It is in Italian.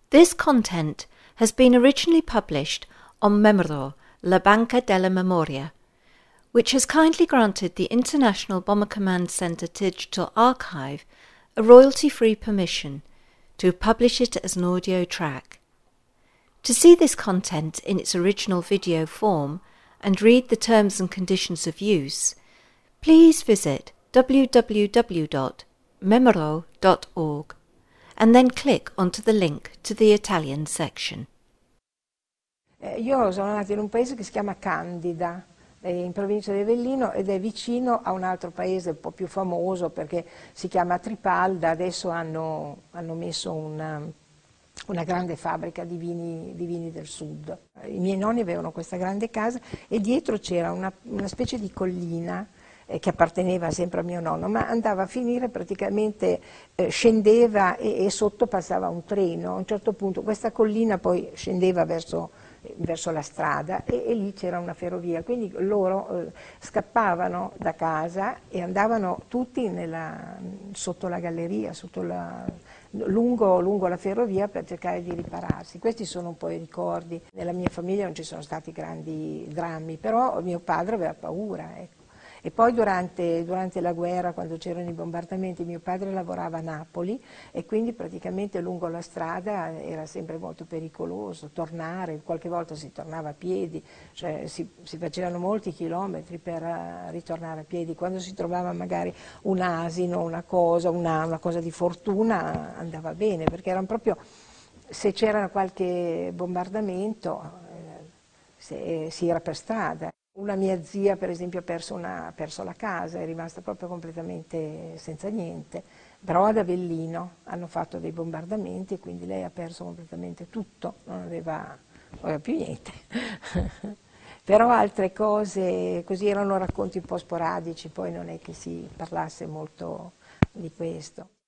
This content has been originally published on Memoro, La Banca della Memoria, which has kindly granted the International Bomber Command Center Digital Archive a royalty-free permission to publish it as an audio track. To see this content in its original video form and read the terms and conditions of use, please visit www.memoro.org and then click onto the link to the Italian section. Io sono nata in un paese che si chiama Candida, in provincia di Avellino, ed è vicino a un altro paese un po' più famoso perché si chiama Tripalda. Adesso hanno messo una grande fabbrica di vini del sud. I miei nonni avevano questa grande casa e dietro c'era una specie di collina che apparteneva sempre a mio nonno, ma andava a finire praticamente, scendeva e sotto passava un treno. A un certo punto questa collina poi scendeva verso la strada e lì c'era una ferrovia, quindi loro scappavano da casa e andavano tutti sotto la galleria, lungo la ferrovia per cercare di ripararsi. Questi sono un po' i ricordi. Nella mia famiglia non ci sono stati grandi drammi, però mio padre aveva paura, ecco. E poi durante la guerra, quando c'erano i bombardamenti, mio padre lavorava a Napoli e quindi praticamente lungo la strada era sempre molto pericoloso tornare, qualche volta si tornava a piedi, cioè si facevano molti chilometri per ritornare a piedi. Quando si trovava magari un asino, una cosa di fortuna, andava bene, perché erano proprio, se c'era qualche bombardamento si era per strada. Una mia zia, per esempio, ha perso la casa, è rimasta proprio completamente senza niente, però ad Avellino hanno fatto dei bombardamenti e quindi lei ha perso completamente tutto, non aveva più niente. Però altre cose, così erano racconti un po' sporadici, poi non è che si parlasse molto di questo.